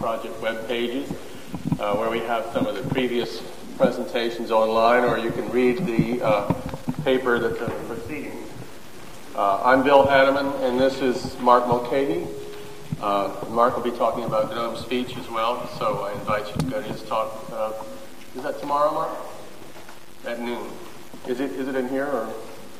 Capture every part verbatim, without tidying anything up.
Project web pages, uh, where we have some of the previous presentations online, or you can read the uh, paper that's uh, proceeding. Uh, I'm Bill Hanneman, and this is Mark Mulcahy. Uh, Mark will be talking about GNOME Speech as well, so I invite you to go to his talk. Uh, is that tomorrow, Mark? At noon. Is it is it in here or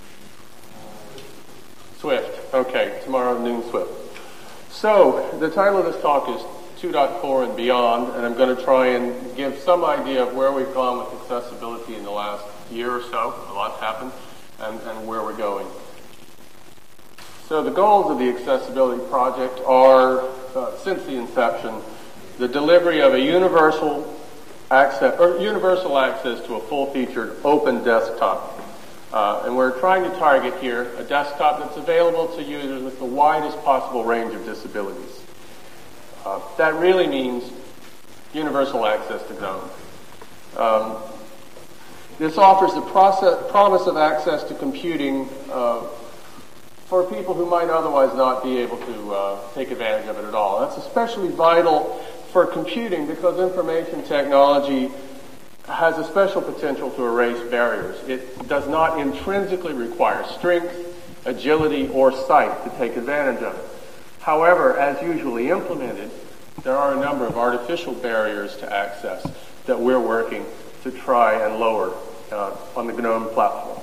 Swift? Okay, tomorrow noon Swift. So the title of this talk is two point four and Beyond, and I'm going to try and give some idea of where we've gone with accessibility in the last year or so. A lot's happened, and, and where we're going. So the goals of the Accessibility Project are, uh, since the inception, the delivery of a universal access, or universal access to a full-featured open desktop. Uh, and we're trying to target here a desktop that's available to users with the widest possible range of disabilities. Uh, that really means universal access to GNOME. Um, this offers the process, promise of access to computing uh, for people who might otherwise not be able to uh, take advantage of it at all. That's especially vital for computing because information technology has a special potential to erase barriers. It does not intrinsically require strength, agility, or sight to take advantage of it. However, as usually implemented, there are a number of artificial barriers to access that we're working to try and lower uh, on the GNOME platform.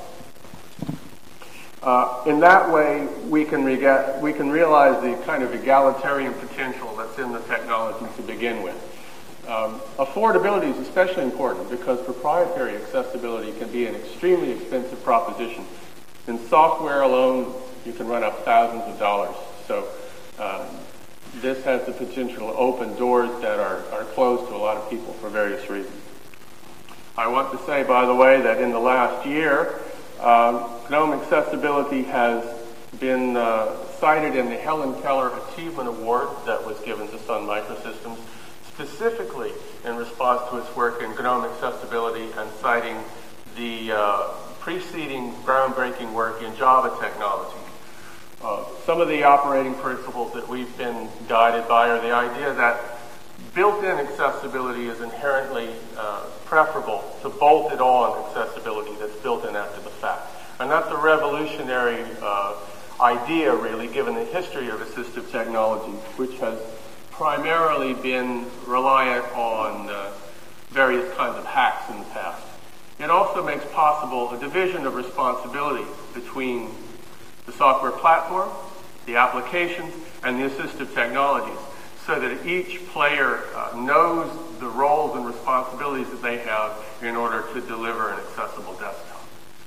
Uh, in that way, we can, rega- we can realize the kind of egalitarian potential that's in the technology to begin with. Um, affordability is especially important because proprietary accessibility can be an extremely expensive proposition. In software alone, you can run up thousands of dollars. So uh, this has the potential to open doors that are, are closed to a lot of people for various reasons. I want to say, by the way, that in the last year, Um, GNOME Accessibility has been uh, cited in the Helen Keller Achievement Award that was given to Sun Microsystems, specifically in response to its work in GNOME Accessibility and citing the uh, preceding groundbreaking work in Java technology. Uh, some of the operating principles that we've been guided by are the idea that built-in accessibility is inherently uh, preferable to bolted-on accessibility that's built in after the fact. And that's a revolutionary uh, idea, really, given the history of assistive technology, which has primarily been reliant on uh, various kinds of hacks in the past. It also makes possible a division of responsibility between the software platform, the applications, and the assistive technologies, so that each player uh, knows the roles and responsibilities that they have in order to deliver an accessible desktop.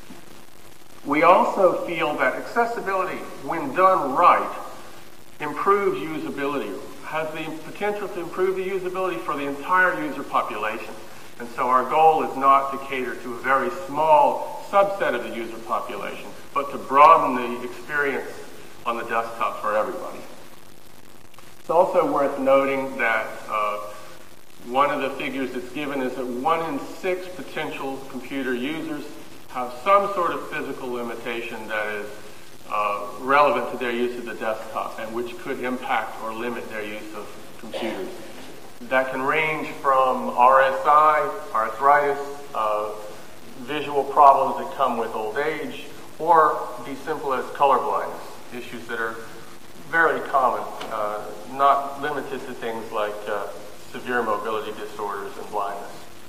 We also feel that accessibility, when done right, improves usability, has the potential to improve the usability for the entire user population. And so our goal is not to cater to a very small subset of the user population, but to broaden the experience on the desktop for everybody. It's also worth noting that uh, one of the figures that's given is that one in six potential computer users have some sort of physical limitation that is uh, relevant to their use of the desktop and which could impact or limit their use of computers. That can range from R S I, arthritis, uh, visual problems that come with old age, or be simple as color blindness, issues that are very common, uh, not limited to things like uh, severe mobility disorders and blindness.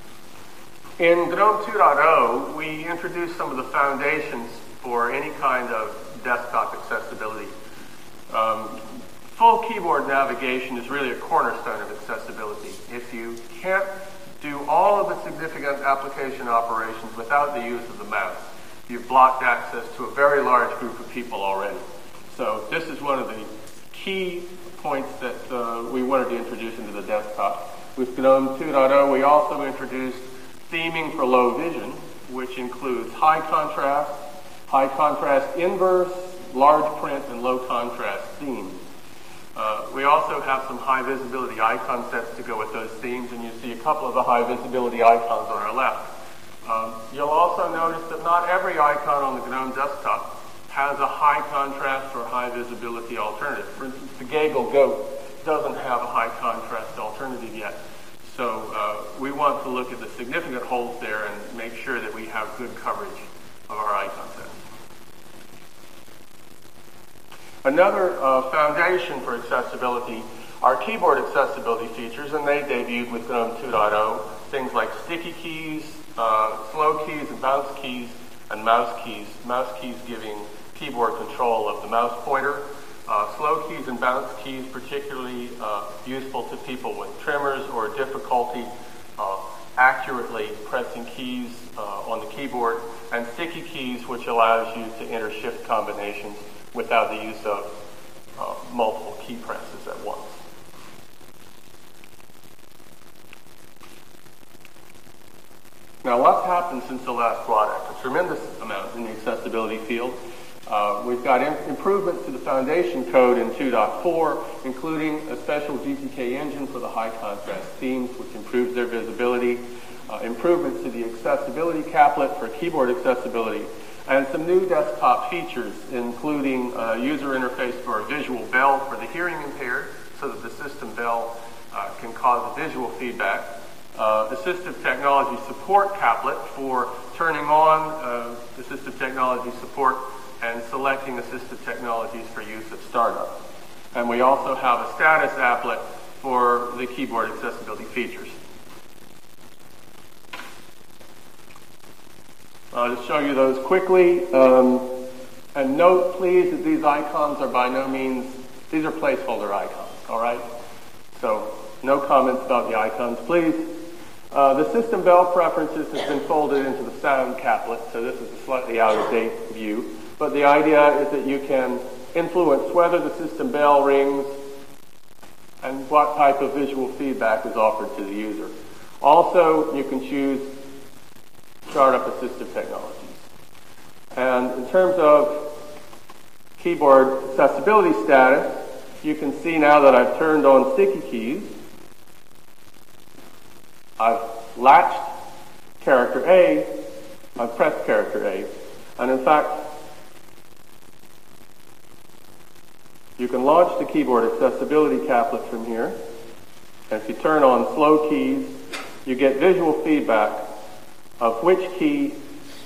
In GNOME two point oh, we introduced some of the foundations for any kind of desktop accessibility. Um, full keyboard navigation is really a cornerstone of accessibility. If you can't do all of the significant application operations without the use of the mouse, you've blocked access to a very large group of people already. So this is one of the key points that uh, we wanted to introduce into the desktop. With GNOME two point oh, we also introduced theming for low vision, which includes high contrast, high contrast inverse, large print, and low contrast themes. Uh, we also have some high visibility icon sets to go with those themes, and you see a couple of the high visibility icons on our left. Um, you'll also notice that not every icon on the GNOME desktop has a high contrast or high visibility alternative. For instance, the Gaggle Goat doesn't have a high contrast alternative. alternative yet. So uh, we want to look at the significant holes there and make sure that we have good coverage of our icon set. Another uh, foundation for accessibility are keyboard accessibility features, and they debuted with GNOME two point oh. Things like sticky keys, uh, slow keys and bounce keys, and mouse keys. Mouse keys giving keyboard control of the mouse pointer. Uh, slow keys and bounce keys particularly uh, useful to people with tremors or difficulty uh, accurately pressing keys uh, on the keyboard. And sticky keys, which allows you to enter shift combinations without the use of uh, multiple key presses at once. Now, what's happened since the last product? A tremendous amount in the accessibility field. Uh, we've got im- improvements to the foundation code in two point four, including a special G T K engine for the high contrast themes, which improves their visibility, uh, improvements to the accessibility caplet for keyboard accessibility, and some new desktop features, including a user interface for a visual bell for the hearing impaired, so that the system bell uh, can cause visual feedback. Uh, assistive technology support caplet for turning on uh, assistive technology support and selecting assistive technologies for use at startup. And we also have a status applet for the keyboard accessibility features. I'll just show you those quickly. Um, and note, please, that these icons are by no means, these are placeholder icons, all right? So no comments about the icons, please. Uh, the system bell preferences has been folded into the sound caplet, so this is a slightly out-of-date view. But the idea is that you can influence whether the system bell rings and what type of visual feedback is offered to the user. Also, you can choose startup assistive technologies. And in terms of keyboard accessibility status, you can see now that I've turned on sticky keys. I've latched character A, I've pressed character A, and in fact, you can launch the keyboard accessibility caplet from here, and if you turn on slow keys, you get visual feedback of which key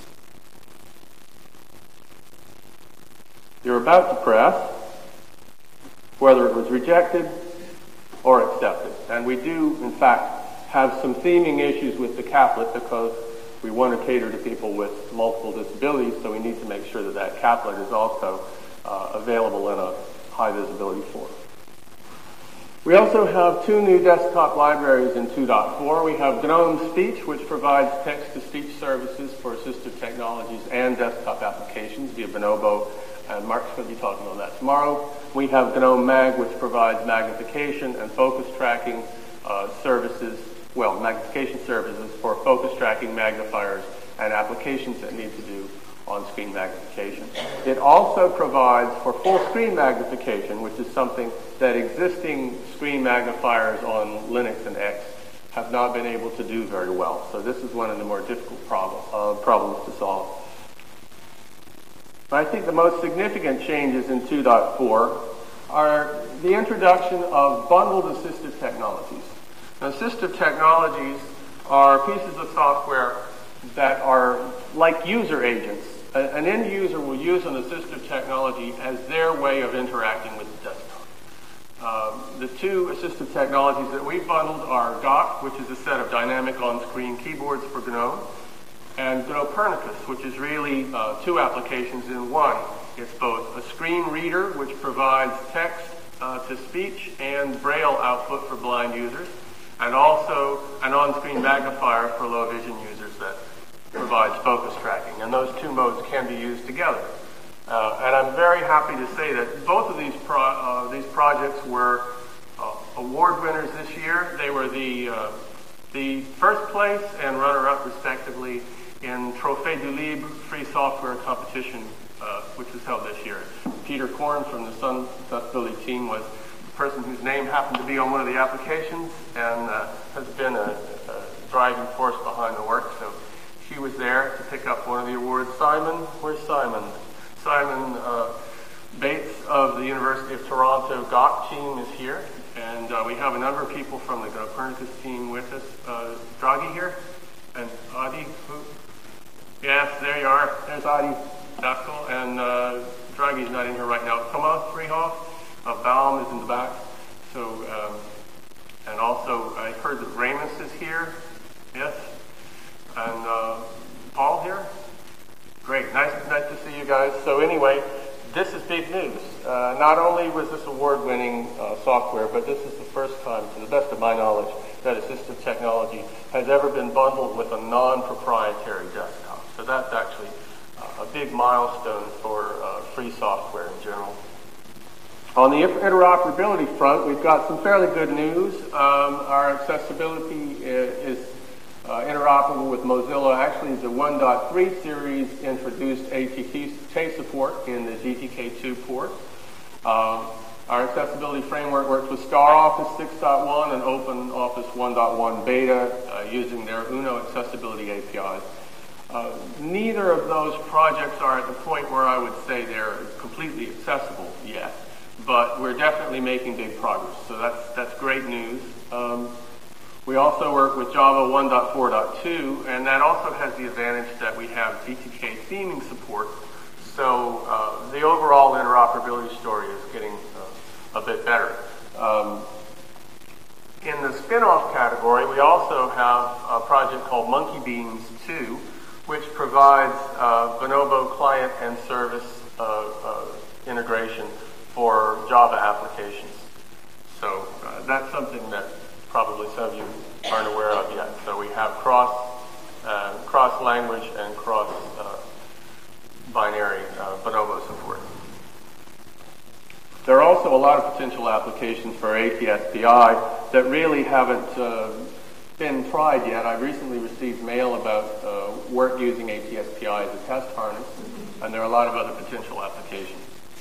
you're about to press, whether it was rejected or accepted. And we do, in fact, have some theming issues with the caplet because we want to cater to people with multiple disabilities, so we need to make sure that that caplet is also uh, available in a high visibility form. We also have two new desktop libraries in two point four. We have GNOME Speech, which provides text-to-speech services for assistive technologies and desktop applications via Bonobo, and Mark's going to be talking on that tomorrow. We have GNOME Mag, which provides magnification and focus tracking uh, services, well, magnification services for focus tracking magnifiers and applications that need to do on-screen magnification. It also provides for full-screen magnification, which is something that existing screen magnifiers on Linux and X have not been able to do very well. So this is one of the more difficult problem, uh, problems to solve. I think the most significant changes in two point four are the introduction of bundled assistive technologies. Now, assistive technologies are pieces of software that are like user agents. An end user will use an assistive technology as their way of interacting with the desktop. Um, the two assistive technologies that we've bundled are Dock, which is a set of dynamic on-screen keyboards for GNOME, and Gnopernicus, which is really uh, two applications in one. It's both a screen reader, which provides text uh, to speech and Braille output for blind users, and also an on-screen magnifier for low vision users that provides focus tracking. And those two modes can be used together. Uh, and I'm very happy to say that both of these pro uh, these projects were uh, award winners this year. They were the uh, the first place and runner-up, respectively, in Trophée du Libre free software competition, uh, which was held this year. Peter Korn from the Sun Accessibility team was the person whose name happened to be on one of the applications and uh, has been a, a driving force behind the work. So she was there to pick up one of the awards. Simon, where's Simon? Simon uh, Bates of the University of Toronto G O C team is here to And uh, we have a number of people from the Copernicus team with us. Uh, Draghi here? And Adi? Who? Yes, there you are. There's Adi Daskal. And uh, Draghi's not in here right now. Thomas Freehoff of Baum is in the back. So, um, and also I heard that Ramus is here. Yes. And uh, Paul here. Great. Nice, nice to see you guys. So anyway, this is big news. Uh, not only was this award-winning uh, software, but this is the first time, to the best of my knowledge, that assistive technology has ever been bundled with a non-proprietary desktop. So that's actually uh, a big milestone for uh, free software in general. On the interoperability front, we've got some fairly good news. Um, our accessibility is, is uh, interoperable with Mozilla. Actually, the one point three series introduced A T K support in the G T K two port. Um, our accessibility framework works with StarOffice six point one and OpenOffice one point one beta uh, using their Uno accessibility A P Is. Uh, neither of those projects are at the point where I would say they're completely accessible yet, but we're definitely making big progress. So that's that's great news. Um, we also work with Java one point four point two, and that also has the advantage that we have G T K theming support. So uh, the overall interoperability story is getting uh, a bit better. Um, in the spin-off category, we also have a project called Monkeybeans two, which provides uh, Bonobo client and service uh, uh, integration for Java applications. So uh, that's something that probably some of you aren't aware of yet. So we have cross uh, cross language and cross uh, binary uh, Bonobo support. There are also a lot of potential applications for A T S P I that really haven't uh, been tried yet. I recently received mail about uh, work using A T S P I as a test harness, and there are a lot of other potential applications.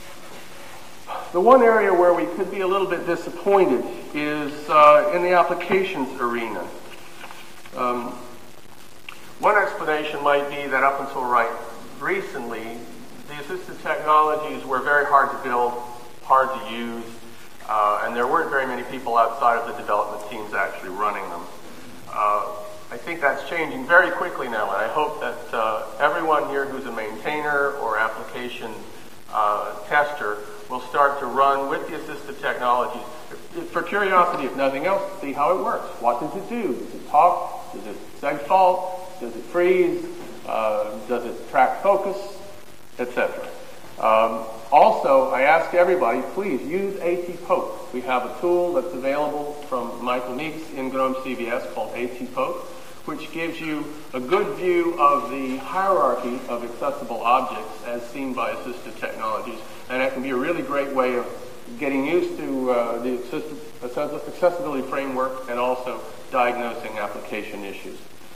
The one area where we could be a little bit disappointed is uh, in the applications arena. Um, one explanation might be that up until right recently, the assistive technologies were very hard to build, hard to use, uh, and there weren't very many people outside of the development teams actually running them. Uh, I think that's changing very quickly now, and I hope that uh, everyone here who's a maintainer or application uh, tester will start to run with the assistive technologies. For curiosity, if nothing else, to see how it works. What does it do? Does it talk? Does it seg fault? Does it freeze? Uh, does it track focus? et cetera. Um, also, I ask everybody, please use ATPoke. We have a tool that's available from Michael Meeks in GNOME C V S called ATPoke, which gives you a good view of the hierarchy of accessible objects as seen by assistive technologies, and that can be a really great way of getting used to uh, the accessibility framework and also diagnosing application issues.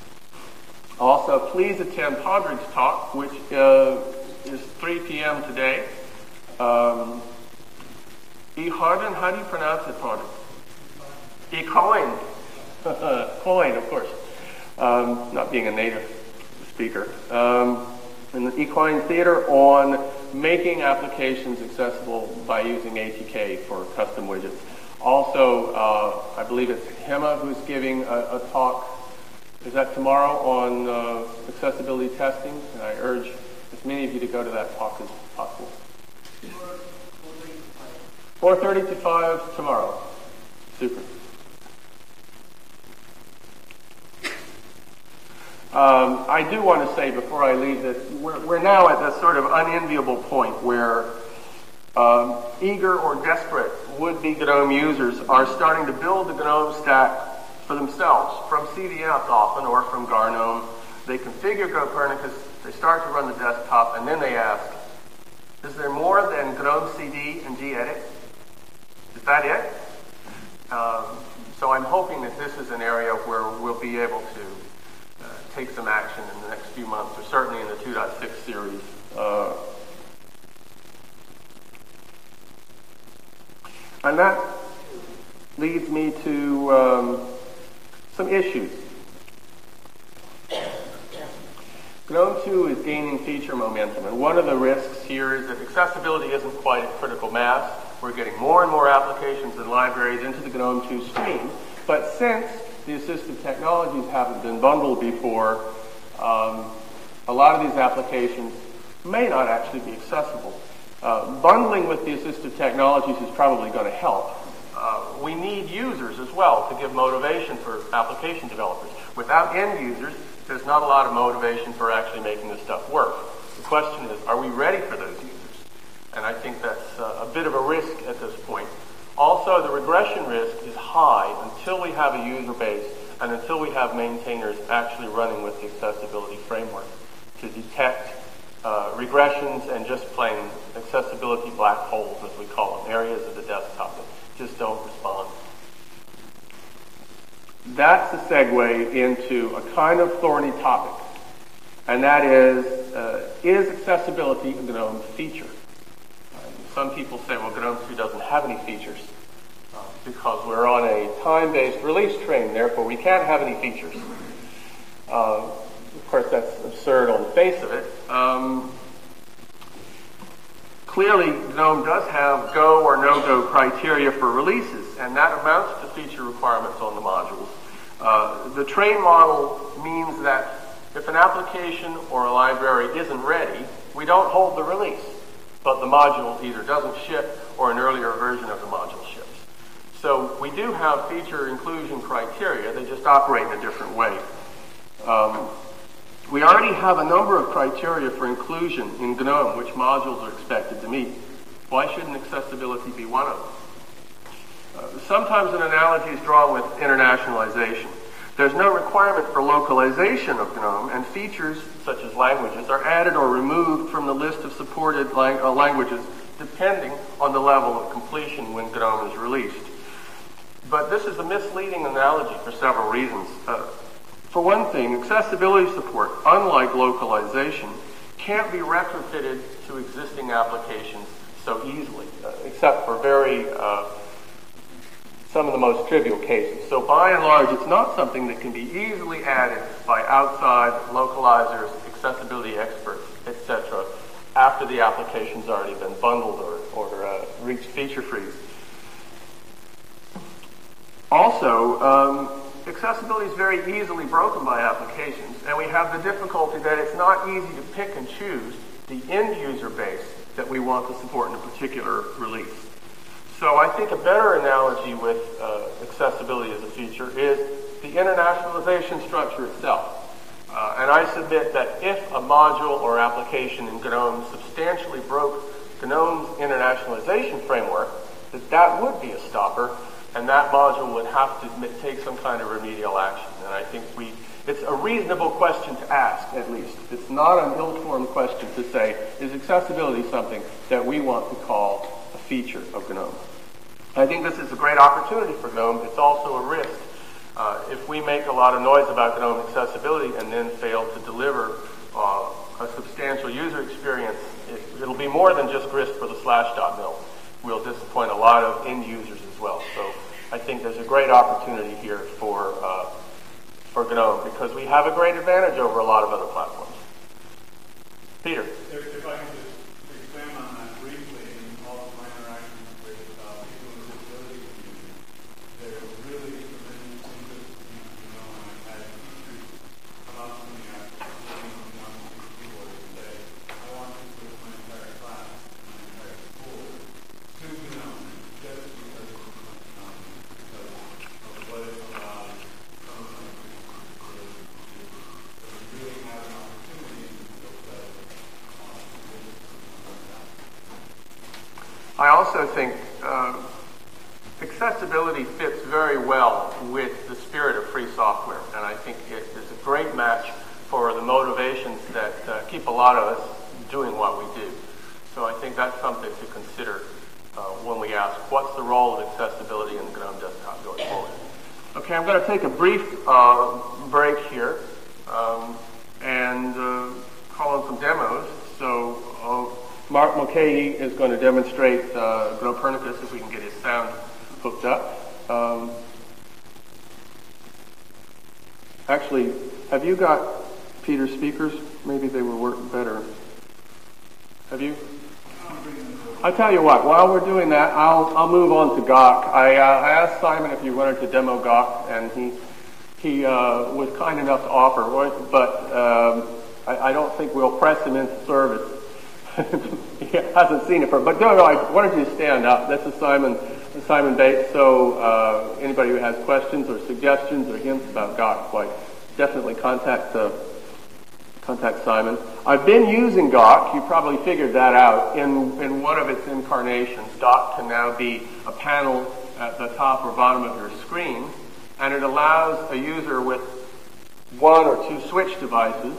Also, please attend Padraig's talk, which uh, is three p m today. Um, E. Harden, how do you pronounce it, Padraig? E. Coin. Coin, of course. Um, not being a native speaker. Um, in the Equine Theater on making applications accessible by using A T K for custom widgets. Also, uh, I believe it's Hema who's giving a, a talk. Is that tomorrow on uh, accessibility testing? And I urge as many of you to go to that talk as possible. four thirty to five tomorrow. Super. Um, I do want to say before I leave that we're, we're now at this sort of unenviable point where um, eager or desperate would-be GNOME users are starting to build the GNOME stack for themselves from C V S often or from GarGNOME. They configure Copernicus, they start to run the desktop, and then they ask, is there more than GNOME C D and gedit? Is that it? Um, so I'm hoping that this is an area where we'll be able to Uh, take some action in the next few months, or certainly in the two point six series. Uh, and that leads me to um, some issues. GNOME two is gaining feature momentum, and one of the risks here is that accessibility isn't quite at critical mass. We're getting more and more applications and libraries into the GNOME two stream. But since the assistive technologies haven't been bundled before, um, a lot of these applications may not actually be accessible. Uh, bundling with the assistive technologies is probably going to help. Uh, we need users as well to give motivation for application developers. Without end users, there's not a lot of motivation for actually making this stuff work. The question is, are we ready for those users? And I think that's uh, a bit of a risk at this point. Also, the regression risk is high until we have a user base and until we have maintainers actually running with the accessibility framework to detect uh, regressions and just plain accessibility black holes, as we call them, areas of the desktop that just don't respond. That's a segue into a kind of thorny topic, and that is, uh, is accessibility a GNOME feature? Some people say, well, GNOME two doesn't have any features uh, because we're on a time-based release train, therefore we can't have any features. Uh, of course, that's absurd on the face of it. Um, clearly, GNOME does have go or no-go criteria for releases, and that amounts to feature requirements on the modules. Uh, the train model means that if an application or a library isn't ready, we don't hold the release. But the module either doesn't ship or an earlier version of the module ships. So we do have feature inclusion criteria. They just operate in a different way. Um, we already have a number of criteria for inclusion in GNOME, which modules are expected to meet. Why shouldn't accessibility be one of them? Uh, sometimes an analogy is drawn with internationalization. There's no requirement for localization of GNOME, and features such as languages are added or removed from the list of supported lang- uh, languages depending on the level of completion when GNOME is released. But this is a misleading analogy for several reasons. Uh, for one thing, accessibility support, unlike localization, can't be retrofitted to existing applications so easily, uh, except for very uh, some of the most trivial cases. So by and large, it's not something that can be easily added by outside localizers, accessibility experts, et cetera, after the application's already been bundled or, or uh, reached feature freeze. Also, um, accessibility is very easily broken by applications, and we have the difficulty that it's not easy to pick and choose the end user base that we want to support in a particular release. So I think a better analogy with uh, accessibility as a feature is the internationalization structure itself. Uh, and I submit that if a module or application in GNOME substantially broke GNOME's internationalization framework, that that would be a stopper, and that module would have to take some kind of remedial action. And I think we, it's a reasonable question to ask, at least. It's not an ill-formed question to say, is accessibility something that we want to call a feature of GNOME? I think this is a great opportunity for GNOME. It's also a risk. Uh, if we make a lot of noise about GNOME accessibility and then fail to deliver uh, a substantial user experience, it, it'll be more than just grist for the slash dot mil. We'll disappoint a lot of end users as well. So I think there's a great opportunity here for uh, for GNOME because we have a great advantage over a lot of other platforms. Peter. If, if I can just expand on that briefly in all of my interactions with uh, people with disabilities community, there really is some inconsistency, you know, and I've had issues about something I was on the keyboard and say, I want to switch my entire class, my entire school to GNOME just because of um, because of what it allows some of my disabilities to do. So we really have an opportunity to build that. I also think uh, accessibility fits very well with the spirit of free software, and I think it is a great match for the motivations that uh, keep a lot of us doing what we do. So I think that's something to consider uh, when we ask, what's the role of accessibility in the GNOME desktop going forward? Okay, I'm going to take a brief uh, break here um, and uh, call on some demos. So uh, Mark Mulcahy is going to demonstrate uh, GNOMEpernicus if we can get his sound hooked up. Um, actually, have you got Peter's speakers? Maybe they would work better. Have you? I'll tell you what, while we're doing that, I'll, I'll move on to Gawk. I, uh, I asked Simon if he wanted to demo Gawk, and he, he uh, was kind enough to offer, but um, I, I don't think we'll press him into service. He hasn't seen it for, but no, no, I wanted you to stand up. This is Simon, Simon Bates, so uh, anybody who has questions or suggestions or hints about Gawk, like, definitely contact uh, Contact Simon. I've been using Gawk, you probably figured that out, in, in one of its incarnations. Gawk can now be a panel at the top or bottom of your screen, and it allows a user with one or two switch devices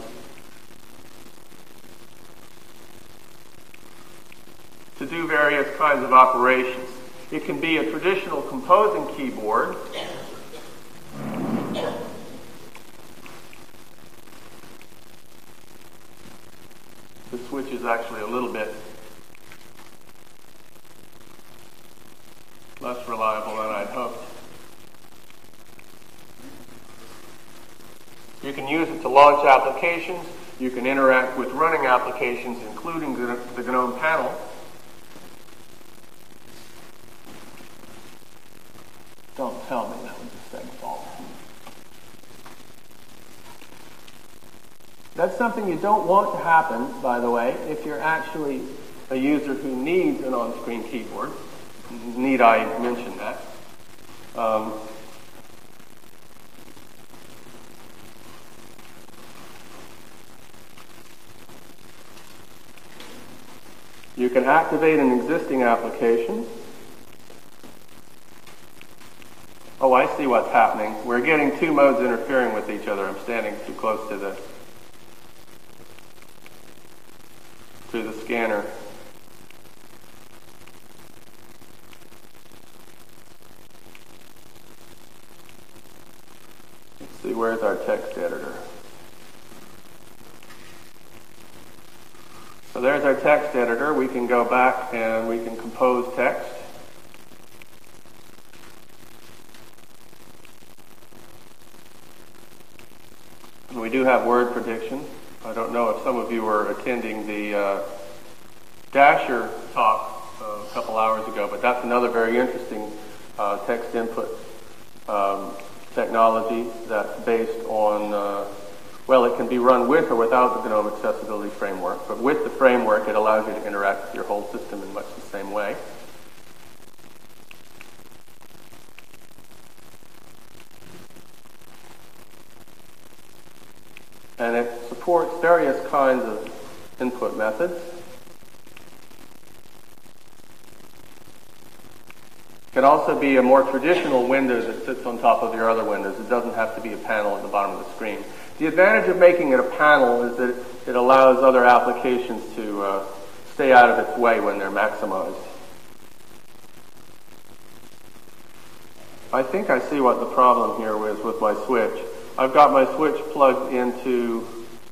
to do various kinds of operations. It can be a traditional composing keyboard, the switch is actually a little bit less reliable than I'd hoped. You can use it to launch applications. You can interact with running applications, including the, the GNOME panel. Don't tell me that was a seg fault. That's something you don't want to happen, by the way, if you're actually a user who needs an on-screen keyboard. Need I mention that? Um, you can activate an existing application. Oh, I see what's happening. We're getting two modes interfering with each other. I'm standing too close to the to the scanner. Let's see, where's our text editor? So there's our text editor. We can go back and we can compose text. And we do have word prediction. I don't know if some of you were attending the uh, Dasher talk uh, a couple hours ago, but that's another very interesting uh, text input um, technology that's based on, uh, well, it can be run with or without the GNOME Accessibility Framework, but with the framework it allows you to interact with your whole system in much the same way. And it supports various kinds of input methods. It can also be a more traditional window that sits on top of your other windows. It doesn't have to be a panel at the bottom of the screen. The advantage of making it a panel is that it allows other applications to uh, stay out of its way when they're maximized. I think I see what the problem here is with my switch. I've got my switch plugged into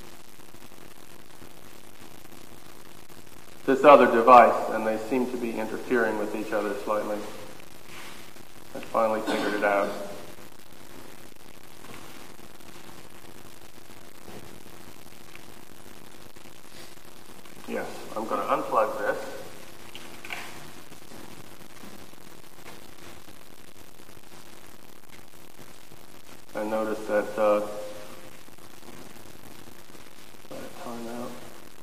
this other device, and they seem to be interfering with each other slightly. I finally figured it out. Yes, I'm going to unplug this. I noticed that uh, time out.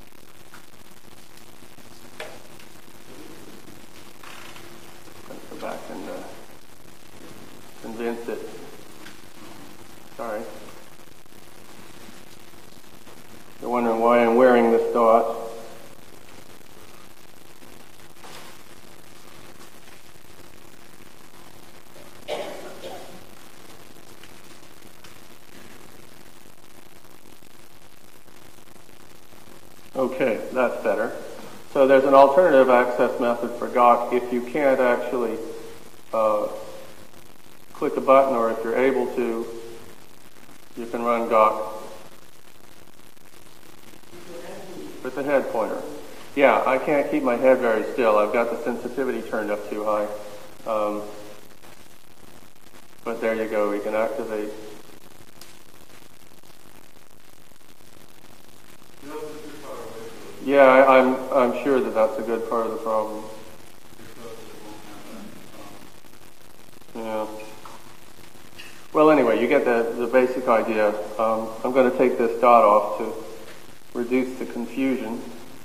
Let's go back and uh, convince it. Sorry. You're wondering why I'm wearing this dot. Okay, that's better. So there's an alternative access method for Gawk if you can't actually uh, click a button, or if you're able to, you can run Gawk with the head pointer. Yeah, I can't keep my head very still. I've got the sensitivity turned up too high. Um, but there you go. We can activate. Yeah, I, I'm I'm sure that that's a good part of the problem. Yeah. Well, anyway, you get the, the basic idea. Um, I'm going to take this dot off to reduce the confusion.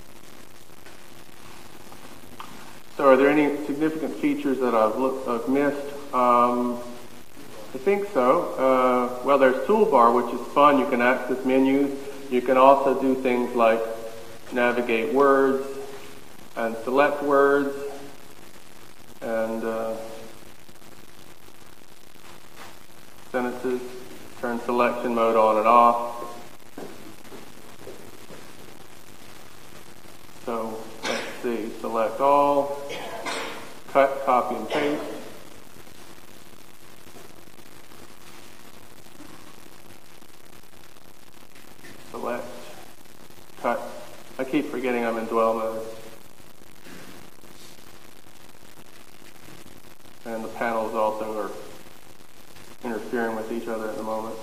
So are there any significant features that I've, look, I've missed? Um, I think so. Uh, well, there's toolbar, which is fun. You can access menus. You can also do things like navigate words and select words and uh, sentences. Turn selection mode on and off. So let's see. Select all. Cut, copy, and paste. Select, cut. I keep forgetting I'm in dwell mode. And the panels also are interfering with each other at the moment.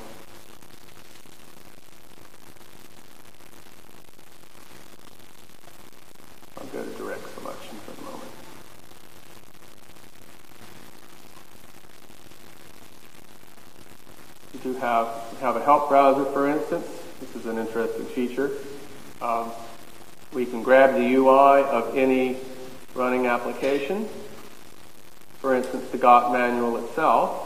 I'll go to direct selection for the moment. You do have, have a help browser, for instance. This is an interesting feature. Um, we can grab the U I of any running application. For instance, the G O T manual itself.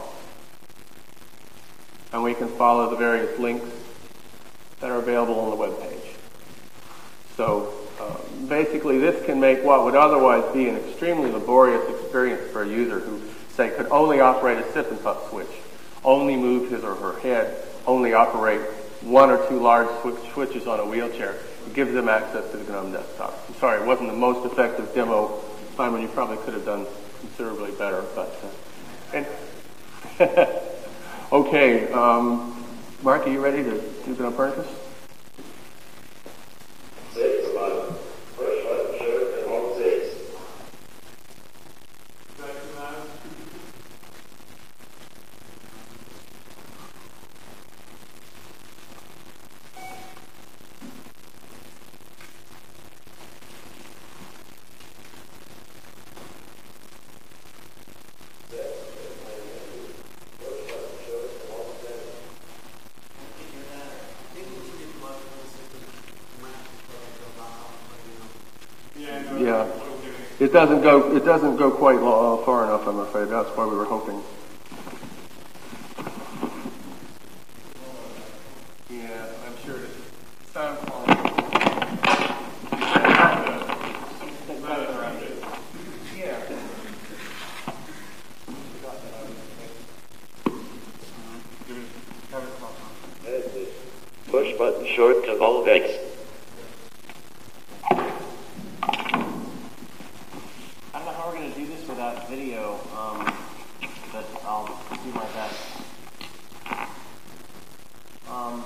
And we can follow the various links that are available on the web page. So uh, basically this can make what would otherwise be an extremely laborious experience for a user who, say, could only operate a sip and puff switch, only move his or her head, only operate one or two large switch switches on a wheelchair. It gives them access to the GNOME desktop. I'm sorry, it wasn't the most effective demo, Simon. You probably could have done considerably better, but uh, and okay, um, Mark, are you ready to do GNOME Copernicus? Six button, push button, shift, and hold six. Yeah, it doesn't go. It doesn't go quite uh, far enough, I'm afraid. That's why we were hoping. Yeah, I'm sure it sound quality. Yeah. Push button short to Alt X. Without video, um, but I'll do my best. Um,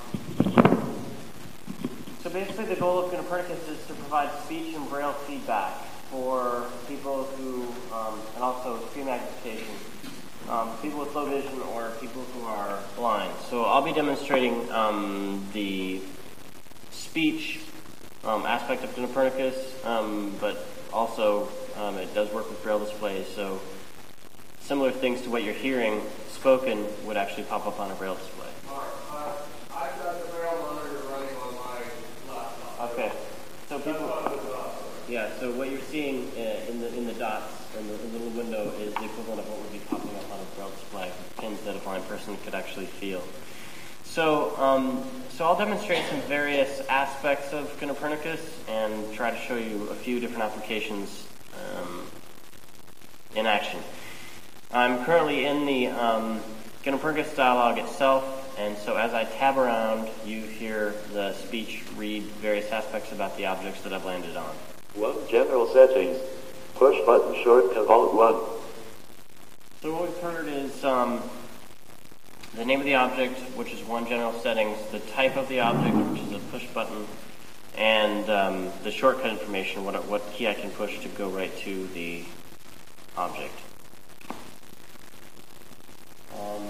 so basically the goal of Copernicus is to provide speech and braille feedback for people who, um, and also screen magnification, um, people with low vision or people who are blind. So I'll be demonstrating um, the speech um, aspect of Copernicus, um, but also Um, it does work with braille displays, so similar things to what you're hearing spoken would actually pop up on a braille display. Mark, uh, I've got the braille monitor running on my laptop. Okay, so people, yeah. So what you're seeing uh, in the in the dots in the, in the little window is the equivalent of what would be popping up on a braille display, pins that a blind person could actually feel. So, um, so I'll demonstrate some various aspects of Copernicus and try to show you a few different applications Um, in action. I'm currently in the um, Copernicus dialog itself, and so as I tab around, you hear the speech read various aspects about the objects that I've landed on. One general settings. Push button short to Alt one. So what we've heard is um, the name of the object, which is one general settings, the type of the object, which is a push button, and um, the shortcut information, what, what key I can push to go right to the object. Um,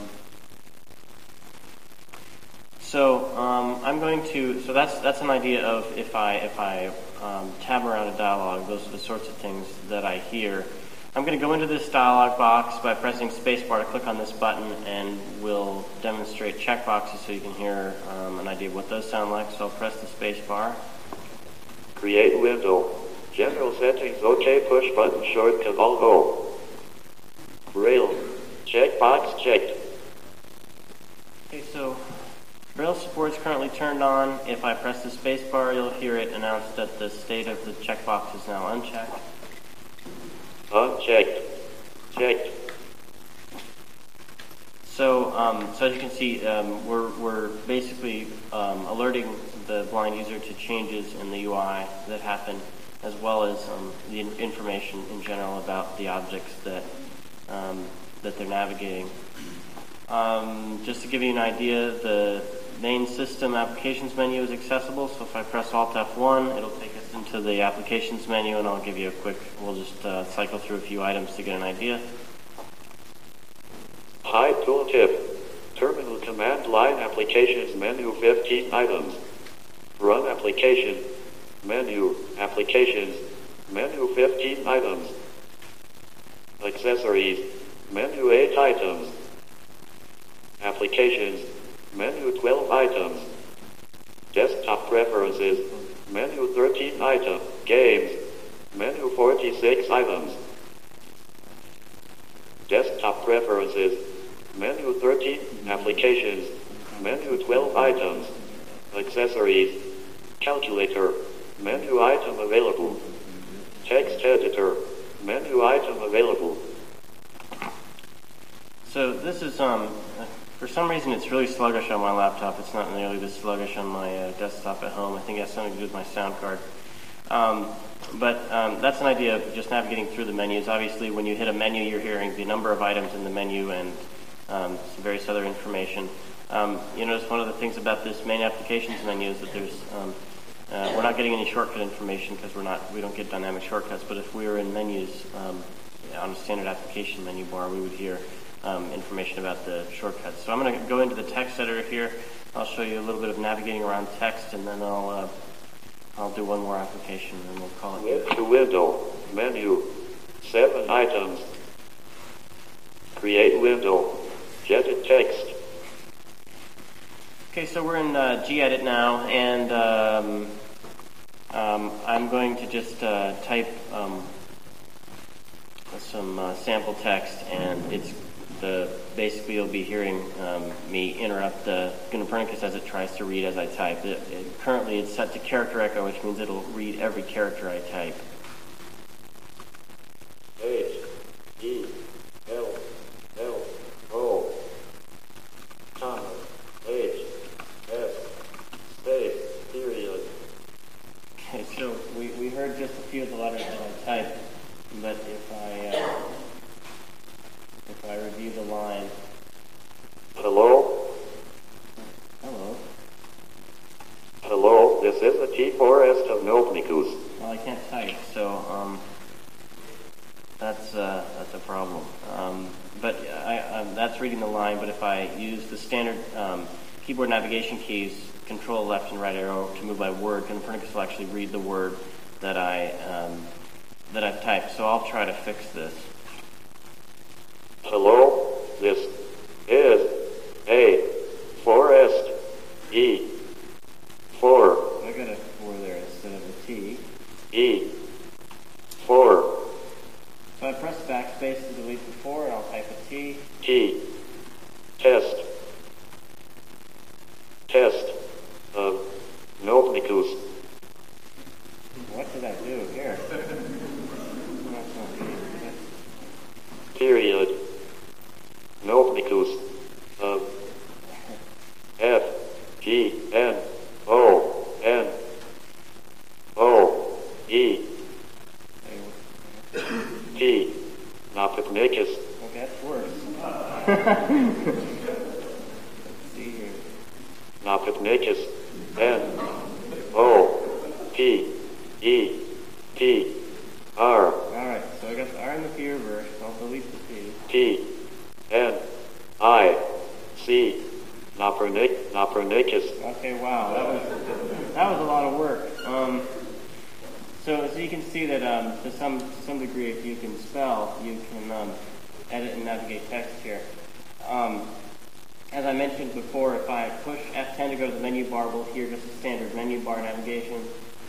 so um, I'm going to. So that's that's an idea of if I if I um, tab around a dialog, those are the sorts of things that I hear. I'm going to go into this dialog box by pressing spacebar to click on this button, and we'll demonstrate checkboxes so you can hear um, an idea of what those sound like. So I'll press the spacebar. Create window. General settings. OK. Push button shortcut. Alt O. Braille. Checkbox checked. Okay, so Braille support is currently turned on. If I press the spacebar, you'll hear it announce that the state of the checkbox is now unchecked. Unchecked. Checked. So, um, so as you can see, um, we're, we're basically um, alerting the blind user to changes in the U I that happen, as well as um, the in- information in general about the objects that um, that they're navigating. Um, just to give you an idea, the main system applications menu is accessible. So if I press Alt F one, it'll take us into the applications menu, and I'll give you a quick. We'll just uh, cycle through a few items to get an idea. Hide tooltip. Terminal command line applications menu fifteen items. Run application. Menu. Applications. Menu fifteen items. Accessories. Menu eight items. Applications. Menu twelve items. Desktop preferences. Menu thirteen items. Games. Menu forty-six items. Desktop preferences. Menu thirteen. Applications. Menu twelve items. Accessories. Calculator. Menu item available. Text editor. Menu item available. So this is, um, for some reason it's really sluggish on my laptop. It's not nearly this sluggish on my uh, desktop at home. I think it has something to do with my sound card. Um, but um, that's an idea of just navigating through the menus. Obviously, when you hit a menu, you're hearing the number of items in the menu and um, some various other information. Um, you notice one of the things about this main applications menu is that there's um, uh, we're not getting any shortcut information because we're not we don't get dynamic shortcuts. But if we were in menus um, on a standard application menu bar, we would hear um, information about the shortcuts. So I'm going to go into the text editor here. I'll show you a little bit of navigating around text, and then I'll uh, I'll do one more application, and then we'll call it. With the window. Menu. Seven items. Create window. Jetted text. Okay, so we're in uh, gedit now, and um, um, I'm going to just uh, type um, some uh, sample text, and it's the basically you'll be hearing um, me interrupt the Copernicus as it tries to read as I type. It, it, currently, it's set to character echo, which means it'll read every character I type. H E L L O comma H S space period. Okay, so we, we heard just a few of the letters that I typed, but if I uh, if I review the line. Hello? Hello. Hello, this is the T Forest of Novnikus. Well, I can't type, so um, that's uh, that's a problem. Um, but I, um, that's reading the line. But if I use the standard um, keyboard navigation keys, Control left and right arrow to move by word, Copernicus will actually read the word that I um, that I've typed. So I'll try to fix this. Hello, this is a forest E four. I got a four there instead of a T. E four. So I press backspace to delete the four, and I'll type a T. T. Test. Test. Of Novnikus. What did I do here? Period. Novnikus. Of F. G. N. O. N. O. E. T. Novnikus. Okay, that's worse. Let's see here. Novnikus. N. O. P. E. T. R. Alright, so I got the R in the P reverse. I'll delete the P. T. N. I. C. Novnikus. Okay, wow, that was that was a lot of work. Um, So, so you can see that um, to some to some degree, if you can spell, you can um, edit and navigate text here. Um, as I mentioned before, if I push F ten to go to the menu bar, we'll hear just a standard menu bar navigation.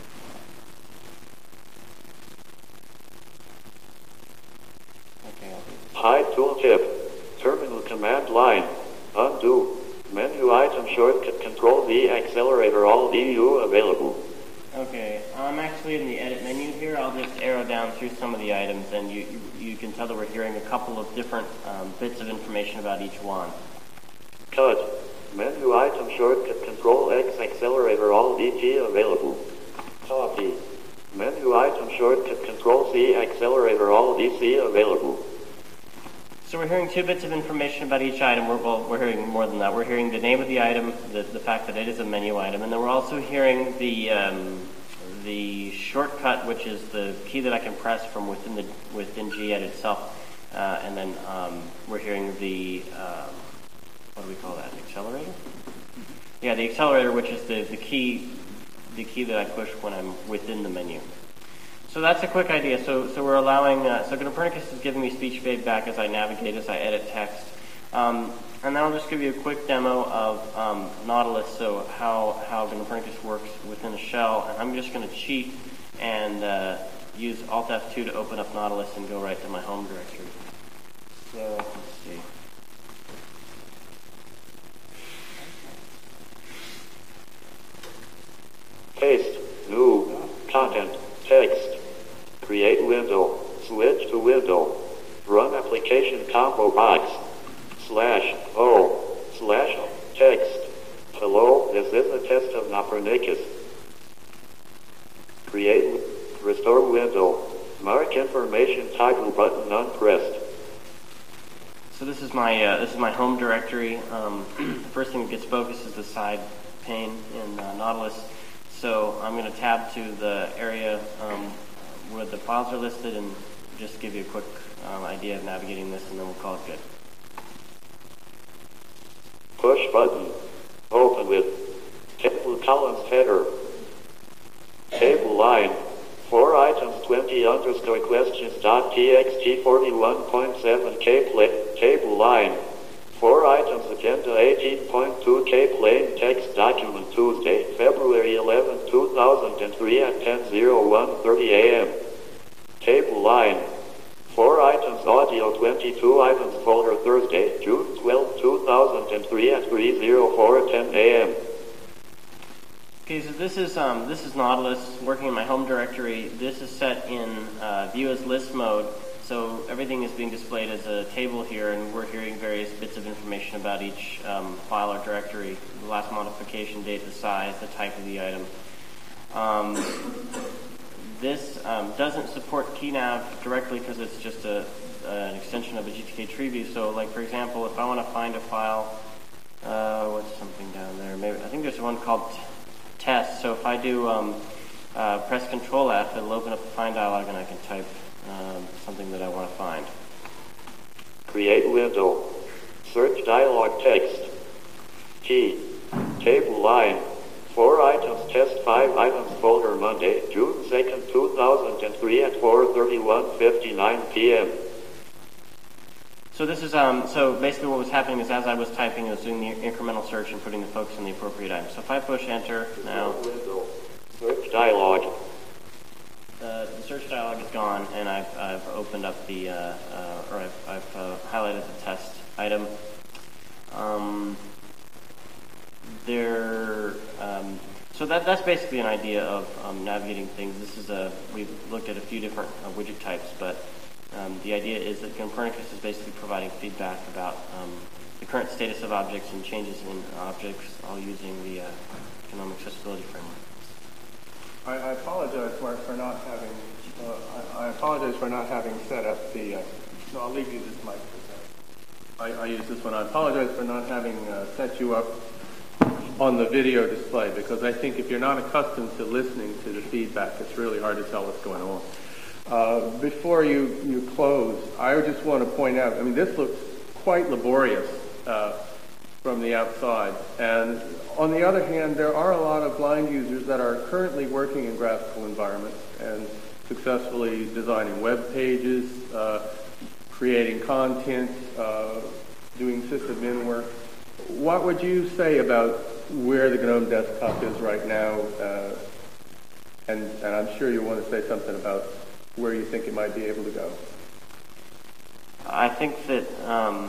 Okay, I'll do Hide tooltip. Terminal command line. Undo. Menu item shortcut control V accelerator all V U available. Okay, I'm actually in the edit menu here. I'll just arrow down through some of the items, and you you, you can tell that we're hearing a couple of different um, bits of information about each one. Cut. Menu item shortcut control X accelerator all V G available. Copy. Menu item shortcut control C accelerator all V C available. So we're hearing two bits of information about each item. We're, well, we're hearing more than that. We're hearing the name of the item, the, the fact that it is a menu item, and then we're also hearing the um, the shortcut, which is the key that I can press from within the within G Edit itself, uh, and then um, we're hearing the um, what do we call that? Accelerator? Yeah, the accelerator, which is the, the key the key that I push when I'm within the menu. So that's a quick idea. So so we're allowing, uh, so Copernicus is giving me speech feedback as I navigate, as I edit text. Um, and then I'll just give you a quick demo of um, Nautilus, so how, how Copernicus works within a shell. And I'm just going to cheat and uh, use Alt F two to open up Nautilus and go right to my home directory. So let's see. Paste. New. Content. Text. Create window. Switch to window. Run application combo box. Slash O. Slash text. Hello, this is a test of Copernicus. Create. Restore window. Mark information title button unpressed. So this is my uh, this is my home directory. Um, the first thing that gets focused is the side pane in uh, Nautilus. So I'm going to tab to the area um, where the files are listed and just give you a quick um, idea of navigating this, and then we'll call it good. Push button. Open with table columns header. Table line. Four items twenty underscore questions dot txt forty-one point seven k play. Table line. Four items agenda eighteen point two k plain text document Tuesday, February eleventh, two thousand three at ten oh one thirty a m Table line. Four items audio twenty-two items folder Thursday, June twelfth, two thousand three at three oh four ten a m Okay, so this is um, this is Nautilus working in my home directory. This is set in uh, view as list mode. So everything is being displayed as a table here, and we're hearing various bits of information about each um, file or directory, the last modification date, the size, the type of the item. Um, this um, doesn't support KeyNav directly because it's just a, an extension of a G T K tree view. So, like for example, if I want to find a file, uh, what's something down there? Maybe I think there's one called t- test. So if I do um, uh, press Control F, it'll open up the find dialog, and I can type Um, something that I want to find. Create window. Search dialog text. Key. Table line. Four items test five items folder Monday, June second, two thousand three at four thirty-one fifty-nine p m So this is, um, so basically what was happening is as I was typing, I was doing the incremental search and putting the focus on the appropriate item. So if I push enter now, window. Search dialog. Uh, the search dialog is gone, and I've, I've opened up the, uh, uh, or I've, I've uh, highlighted the test item. Um, there, um, so that that's basically an idea of um, navigating things. This is a we've looked at a few different uh, widget types, but um, the idea is that Copernicus is basically providing feedback about um, the current status of objects and changes in objects, all using the uh, economic accessibility framework. I, I apologize, Mark, for not having. Uh, I, I apologize for not having set up the. Uh, no, I'll leave you this mic for a second. I, I use this one. I apologize for not having uh, set you up on the video display, because I think if you're not accustomed to listening to the feedback, it's really hard to tell what's going on. Uh, before you you close, I just want to point out. I mean, this looks quite laborious. Uh, from the outside. And on the other hand, there are a lot of blind users that are currently working in graphical environments and successfully designing web pages, uh, creating content, uh, doing sysadmin work. What would you say about where the GNOME desktop is right now? Uh, and, and I'm sure you want to say something about where you think it might be able to go. I think that um,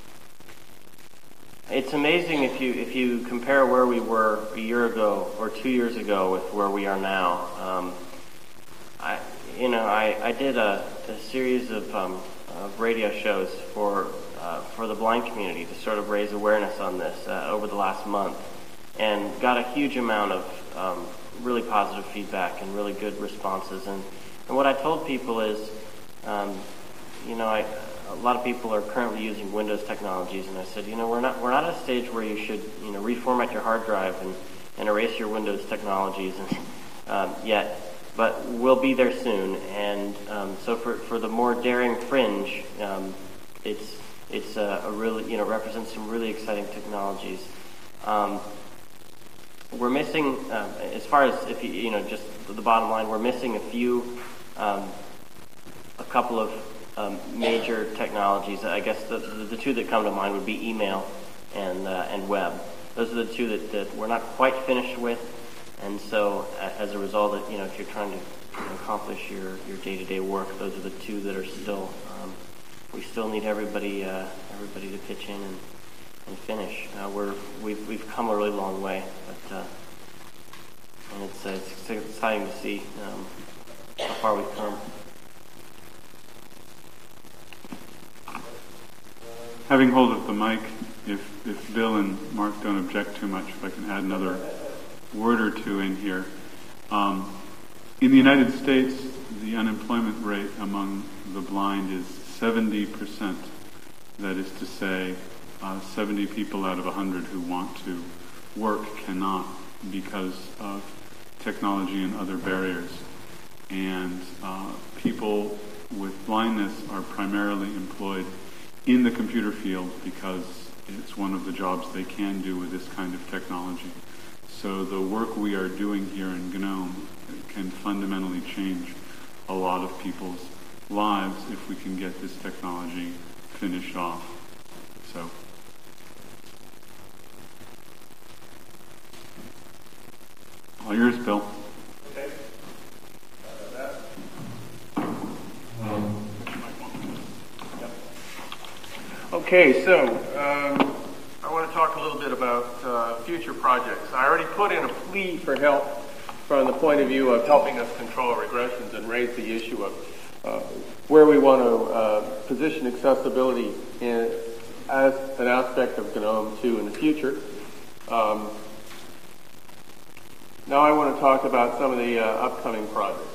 it's amazing if you if you compare where we were a year ago or two years ago with where we are now. Um, I you know I, I did a, a series of, um, of radio shows for uh, for the blind community to sort of raise awareness on this uh, over the last month, and got a huge amount of um, really positive feedback and really good responses. And, and what I told people is, um, you know, I. A lot of people are currently using Windows technologies, and I said, you know, we're not we're not at a stage where you should, you know, reformat your hard drive and, and erase your Windows technologies and, um, yet, but we'll be there soon. And um, so for, for the more daring fringe, um, it's it's a, a really, you know, represents some really exciting technologies. Um, we're missing, um, as far as if you you know, just the bottom line, we're missing a few, um, a couple of. Um, major technologies. I guess the, the, the two that come to mind would be email and uh, and web. Those are the two that, that we're not quite finished with, and so uh, as a result, you know, if you're trying to you know, accomplish your, your day-to-day work, those are the two that are still. Um, we still need everybody uh, everybody to pitch in and, and finish. Uh, we're we've we've come a really long way, but uh, and it's, uh, it's exciting to see um, how far we've come. Having hold of the mic, if, if Bill and Mark don't object too much, if I can add another word or two in here. Um, in the United States, the unemployment rate among the blind is seventy percent. That is to say, uh, seventy people out of one hundred who want to work cannot because of technology and other barriers. And uh, people with blindness are primarily employed in the computer field because it's one of the jobs they can do with this kind of technology. So the work we are doing here in GNOME can fundamentally change a lot of people's lives if we can get this technology finished off. So. All yours, Bill. Okay. Okay, so um, I want to talk a little bit about uh, future projects. I already put in a plea for help from the point of view of helping us control regressions and raise the issue of uh, where we want to uh, position accessibility in, as an aspect of GNOME two in the future. Um, now I want to talk about some of the uh, upcoming projects.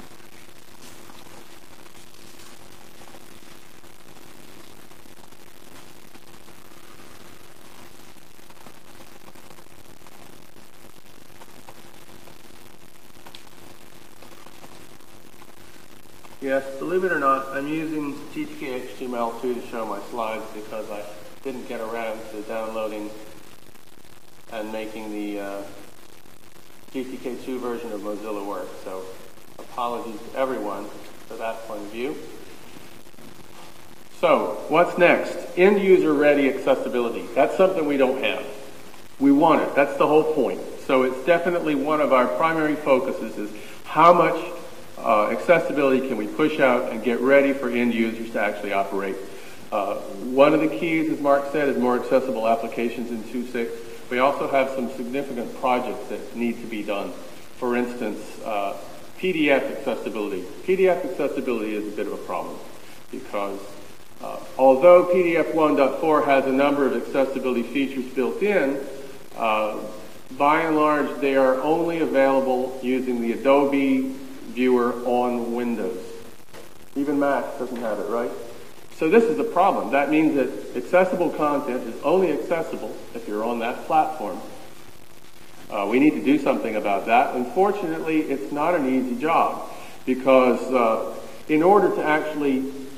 Yes, believe it or not, I'm using G T K H T M L two to show my slides because I didn't get around to downloading and making the uh, G T K two version of Mozilla work. So apologies to everyone for that point of view. So what's next? End user ready accessibility. That's something we don't have. We want it. That's the whole point. So it's definitely one of our primary focuses is how much Uh, accessibility can we push out and get ready for end users to actually operate. Uh, one of the keys, as Mark said, is more accessible applications in two point six. We also have some significant projects that need to be done. For instance, uh, P D F accessibility. P D F accessibility is a bit of a problem because uh, although P D F one point four has a number of accessibility features built in, uh, by and large they are only available using the Adobe Viewer on Windows. Even Mac doesn't have it, right? So this is a problem. That means that accessible content is only accessible if you're on that platform. Uh, we need to do something about that. Unfortunately, it's not an easy job because uh, in order to actually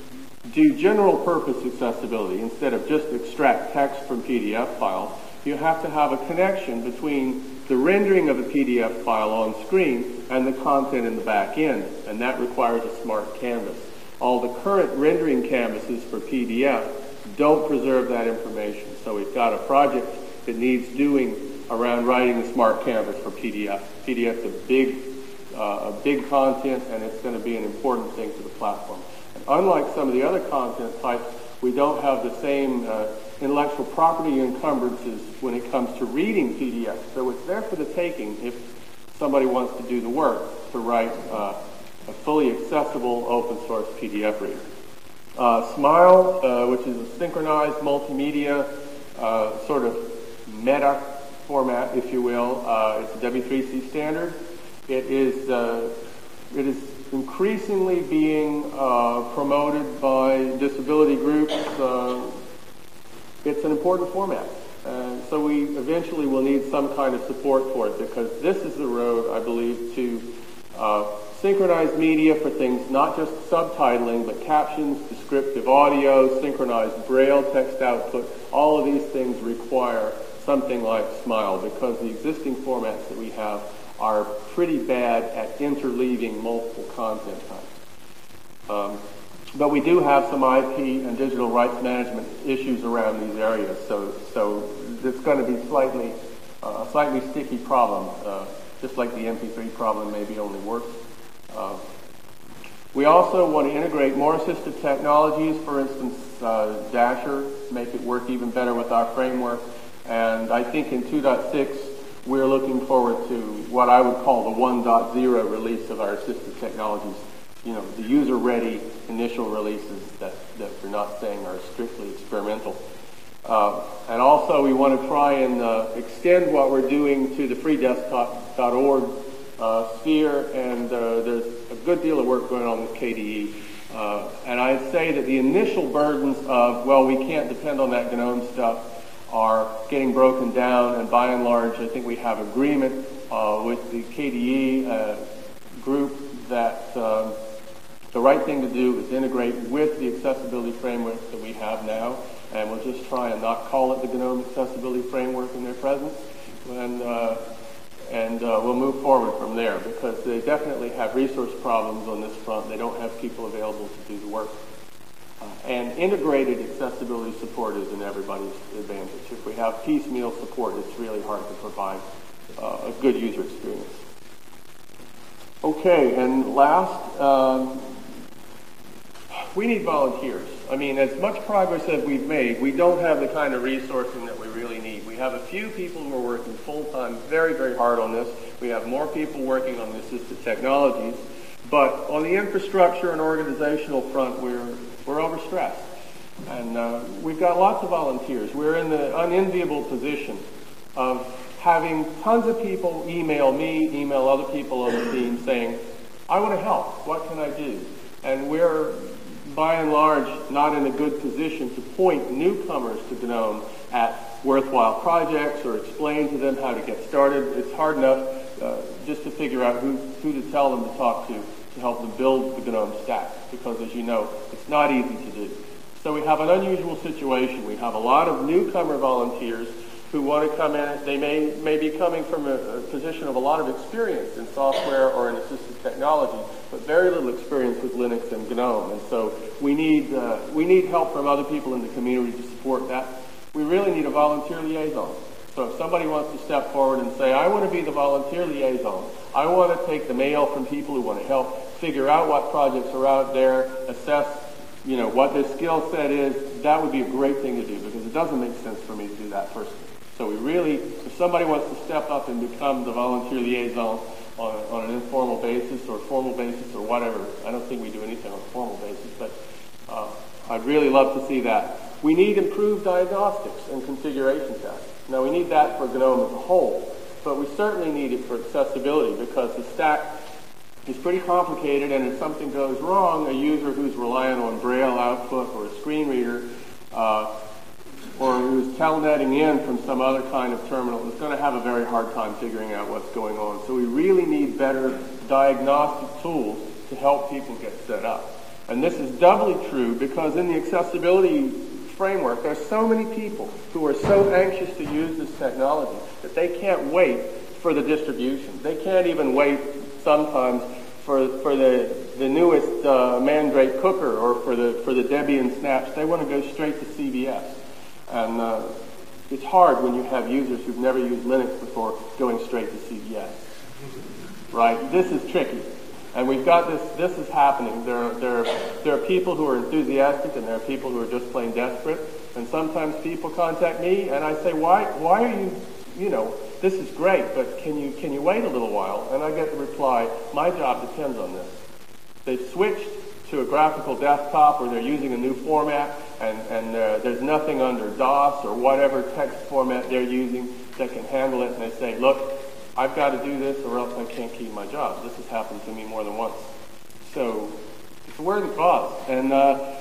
do general purpose accessibility, instead of just extract text from P D F files, you have to have a connection between the rendering of a P D F file on screen and the content in the back end, and that requires a smart canvas. All the current rendering canvases for P D F don't preserve that information, so we've got a project that needs doing around writing the smart canvas for P D F. P D F is a big, uh, a big content, and it's going to be an important thing for the platform. And unlike some of the other content types, we don't have the same uh, intellectual property encumbrances when it comes to reading P D F. So it's there for the taking if somebody wants to do the work to write uh, a fully accessible open source P D F reader. Uh, SMILE, uh, which is a synchronized multimedia uh, sort of meta format, if you will. Uh, it's a W three C standard. It is uh, it is increasingly being uh, promoted by disability groups. Uh, it's an important format. Uh, so we eventually will need some kind of support for it, because this is the road, I believe, to uh, synchronized media for things not just subtitling, but captions, descriptive audio, synchronized braille text output. All of these things require something like SMILE, because the existing formats that we have are pretty bad at interleaving multiple content types. Um, but we do have some I P and digital rights management issues around these areas, so so it's going to be slightly uh, a slightly sticky problem, uh, just like the M P three problem, maybe only worse. Uh, we also want to integrate more assistive technologies, for instance, uh, Dasher, make it work even better with our framework. And I think in two point six, we're looking forward to what I would call the one point oh release of our assistive technologies. You know, the user-ready initial releases that, that we're not saying are strictly experimental. Uh, and also we want to try and uh, extend what we're doing to the free desktop dot org uh, sphere, and uh, there's a good deal of work going on with K D E. Uh, and I'd say that the initial burdens of, well, we can't depend on that GNOME stuff, are getting broken down, and by and large, I think we have agreement uh, with the K D E uh, group that um, the right thing to do is integrate with the accessibility framework that we have now, and we'll just try and not call it the GNOME accessibility framework in their presence, and, uh, and uh, we'll move forward from there, because they definitely have resource problems on this front. They don't have people available to do the work. Uh, and integrated accessibility support is in everybody's advantage. If we have piecemeal support, it's really hard to provide uh, a good user experience. Okay, and last, um, we need volunteers. I mean, as much progress as we've made, we don't have the kind of resourcing that we really need. We have a few people who are working full-time very, very hard on this. We have more people working on the assistive technologies. But on the infrastructure and organizational front, we're we're overstressed, and uh, we've got lots of volunteers. We're in the unenviable position of having tons of people email me, email other people on the team saying, "I want to help. What can I do?" And we're, by and large, not in a good position to point newcomers to GNOME at worthwhile projects or explain to them how to get started. It's hard enough uh, just to figure out who, who to tell them to talk to to help them build the GNOME stack, because, as you know, it's not easy to do. So we have an unusual situation. We have a lot of newcomer volunteers who want to come in. They may, may be coming from a, a position of a lot of experience in software or in assistive technology, but very little experience with Linux and GNOME. And so we need, uh, we need help from other people in the community to support that. We really need a volunteer liaison. So if somebody wants to step forward and say, I want to be the volunteer liaison, I want to take the mail from people who want to help figure out what projects are out there, assess, you know, what their skill set is, that would be a great thing to do, because it doesn't make sense for me to do that personally. So we really, if somebody wants to step up and become the volunteer liaison on, on an informal basis or formal basis or whatever, I don't think we do anything on a formal basis, but uh, I'd really love to see that. We need improved diagnostics and configuration tests. Now, we need that for GNOME as a whole, but we certainly need it for accessibility, because the stack is pretty complicated, and if something goes wrong, a user who's relying on Braille output or a screen reader, uh, or who's telnetting in from some other kind of terminal, is going to have a very hard time figuring out what's going on. So we really need better diagnostic tools to help people get set up. And this is doubly true because in the accessibility framework, there's so many people who are so anxious to use this technology that they can't wait for the distribution. They can't even wait sometimes for for the the newest uh, Mandrake cooker or for the for the Debian snaps. They want to go straight to C V S, and uh, it's hard when you have users who've never used Linux before going straight to C V S. Right? This is tricky. And we've got this, this is happening. There are, there, are, there are people who are enthusiastic and there are people who are just plain desperate. And sometimes people contact me and I say, why, why are you, you know, this is great, but can you, can you wait a little while? And I get the reply, my job depends on this. They've switched to a graphical desktop or they're using a new format and, and uh, there's nothing under DOS or whatever text format they're using that can handle it. And they say, look, I've got to do this or else I can't keep my job. This has happened to me more than once. So it's a worthy cause. And uh,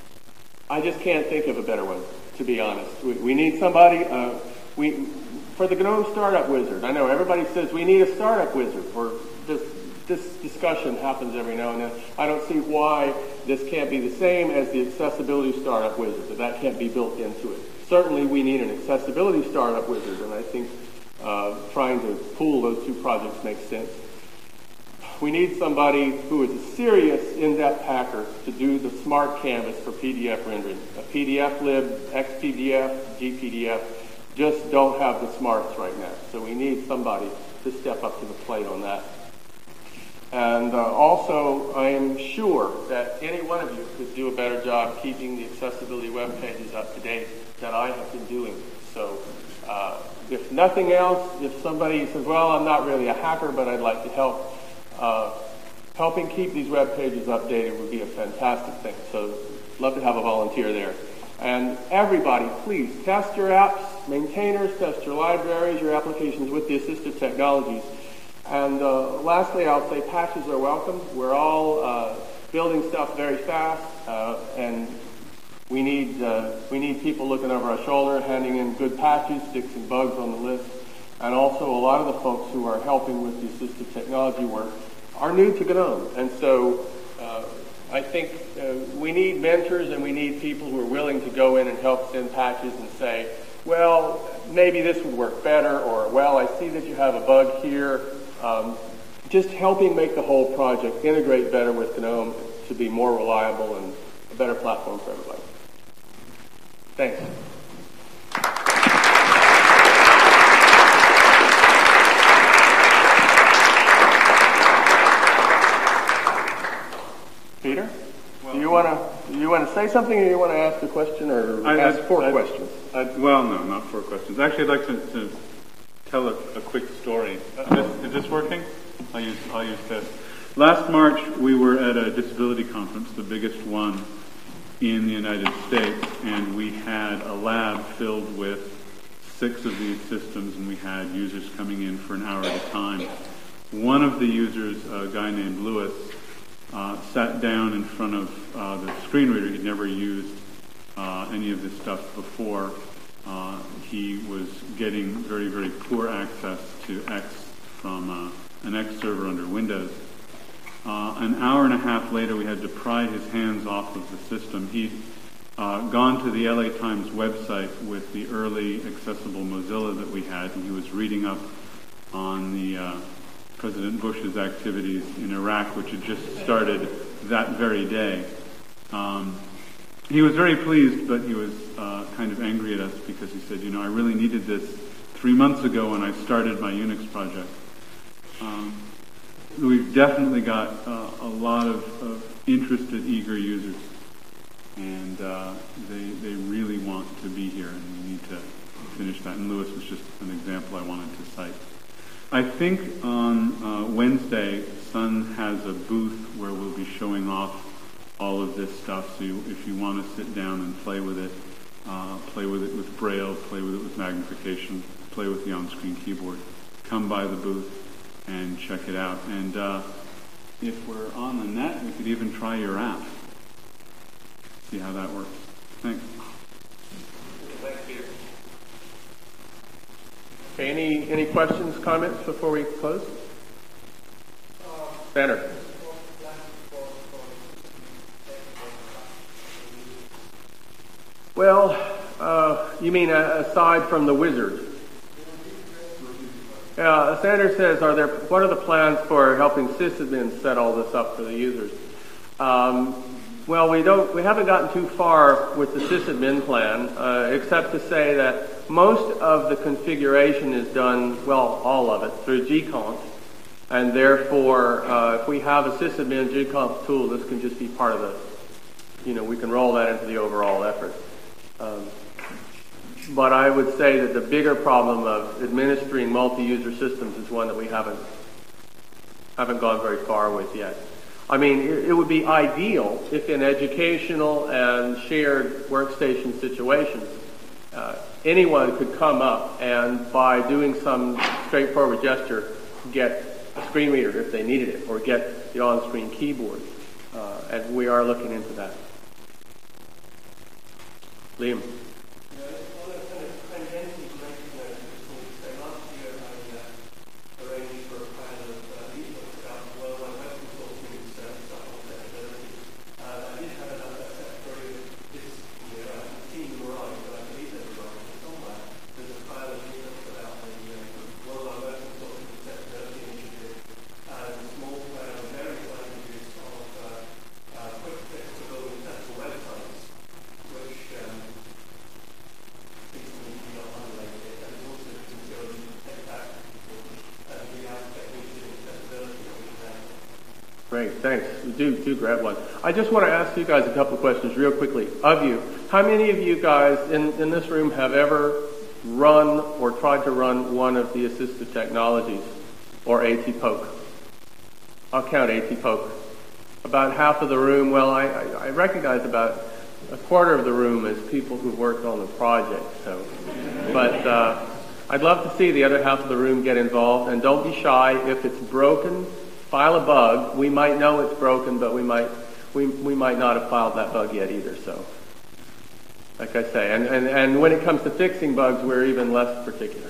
I just can't think of a better one, to be honest. We, we need somebody, uh, we for the GNOME Startup Wizard. I know everybody says we need a startup wizard. For this, this discussion happens every now and then. I don't see why this can't be the same as the Accessibility Startup Wizard, that that can't be built into it. Certainly we need an Accessibility Startup Wizard, and I think Uh, trying to pool those two projects makes sense. We need somebody who is a serious in-depth hacker to do the smart canvas for P D F rendering. A P D F lib, X P D F, G P D F just don't have the smarts right now. So we need somebody to step up to the plate on that. And uh, also, I am sure that any one of you could do a better job keeping the accessibility web pages up to date than I have been doing. So uh, if nothing else, if somebody says, well, I'm not really a hacker, but I'd like to help, uh, helping keep these web pages updated would be a fantastic thing. So love to have a volunteer there. And everybody, please test your apps, maintainers, test your libraries, your applications with the assistive technologies. And uh, lastly, I'll say patches are welcome. We're all uh, building stuff very fast, uh, and we need uh, we need people looking over our shoulder, handing in good patches, fixing bugs on the list. And also, a lot of the folks who are helping with the assistive technology work are new to GNOME, and so uh, I think uh, we need mentors and we need people who are willing to go in and help send patches and say, well, maybe this would work better, or well, I see that you have a bug here. Um, just helping make the whole project integrate better with GNOME to be more reliable and a better platform for everybody. Thanks. Peter, well, do you want to do you want to say something, or you want to ask a question, or I, ask I, four I, questions? I, well, no, not four questions. Actually, I'd like to, to tell a, a quick story. Uh, this, is this working? I'll use I'll use this. Last March, we were at a disability conference, the biggest one in the United States, and we had a lab filled with six of these systems, and we had users coming in for an hour at a time. One of the users, a guy named Lewis, uh, sat down in front of uh, the screen reader. He'd never used uh, any of this stuff before. Uh, he was getting very, very poor access to X from uh, an X server under Windows. Uh, an hour and a half later, we had to pry his hands off of the system. He'd uh, gone to the L A Times website with the early accessible Mozilla that we had, and he was reading up on the uh, President Bush's activities in Iraq, which had just started that very day. Um, he was very pleased, but he was uh, kind of angry at us because he said, you know, I really needed this three months ago when I started my Unix project. Um, We've definitely got uh, a lot of, of interested, eager users, and uh, they they really want to be here, and we need to finish that. And Lewis was just an example I wanted to cite. I think on uh, Wednesday, Sun has a booth where we'll be showing off all of this stuff. So you, if you want to sit down and play with it, uh, play with it with Braille, play with it with magnification, play with the on-screen keyboard, come by the booth and check it out. And uh, if we're on the net, we could even try your app. See how that works. Thanks. Thanks, Peter. Okay, any, any questions, comments before we close? Uh, Banner. Well, uh, you mean uh, aside from the wizard? Uh, Sanders says, "Are there? What are the plans for helping sysadmins set all this up for the users?" Um, well, we don't. We haven't gotten too far with the sysadmin plan, uh, except to say that most of the configuration is done, well, all of it through G conf, and therefore, uh, if we have a sysadmin G conf tool, this can just be part of the. You know, we can roll that into the overall effort. Um, But I would say that the bigger problem of administering multi-user systems is one that we haven't haven't gone very far with yet. I mean, it, it would be ideal if in educational and shared workstation situations, uh, anyone could come up and by doing some straightforward gesture, get a screen reader if they needed it, or get the on-screen keyboard. Uh, and we are looking into that. Liam. Great, thanks. Do, do grab one. I just want to ask you guys a couple of questions real quickly. Of you, how many of you guys in, in this room have ever run or tried to run one of the assistive technologies or ATPOK? I'll count ATPOK. About half of the room, well, I, I, I recognize about a quarter of the room as people who worked on the project. So, But uh, I'd love to see the other half of the room get involved, and don't be shy. If it's broken, file a bug. We might know it's broken, but we might we we might not have filed that bug yet either. So, like I say, and, and, and when it comes to fixing bugs, we're even less particular.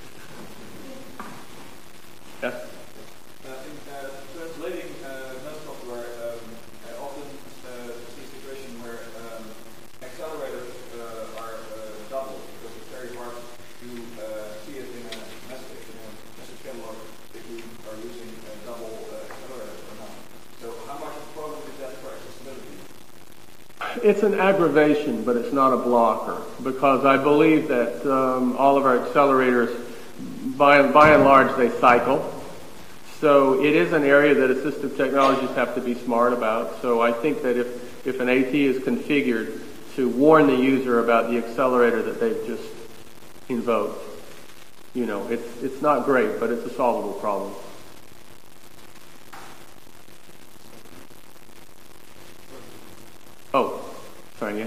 Yes? Uh, in uh, translating uh, N E S software, um, I often uh, see a situation where um, accelerators uh, are uh, doubled because it's very hard to uh, see it in a message, in a message catalog if you are using a double uh, accelerator or not. So how much of a problem is that for accessibility? It's an aggravation, but it's not a blocker, because I believe that um, all of our accelerators, by, by and large, they cycle. So it is an area that assistive technologies have to be smart about. So I think that if, if an AT is configured to warn the user about the accelerator that they've just invoked, you know, it's, it's not great, but it's a solvable problem. Oh, sorry, yeah.